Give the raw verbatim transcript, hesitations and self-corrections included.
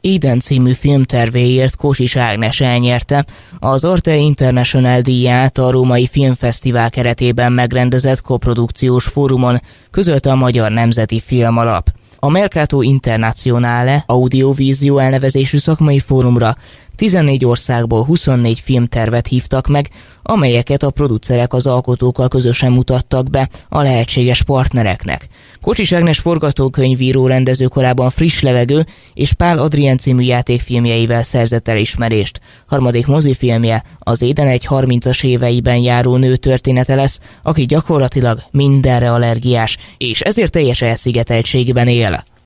Éden című filmtervéért Kocsis Ágnes elnyerte az Arte International díját a Római Filmfesztivál keretében megrendezett koprodukciós fórumon, közölte a Magyar Nemzeti Filmalap. A Mercato Internazionale Audiovisió elnevezésű szakmai fórumra tizennégy országból huszonnégy filmtervet hívtak meg, amelyeket a producerek az alkotókkal közösen mutattak be a lehetséges partnereknek. Kocsis Ágnes forgatókönyvíró rendező korábban Friss levegő és Pál Adrien című játékfilmjeivel szerzett elismerést. Harmadik mozifilmje az Éden egy harmincas éveiben járó nő története lesz, aki gyakorlatilag mindenre allergiás, és ezért teljes elszigeteltségben él.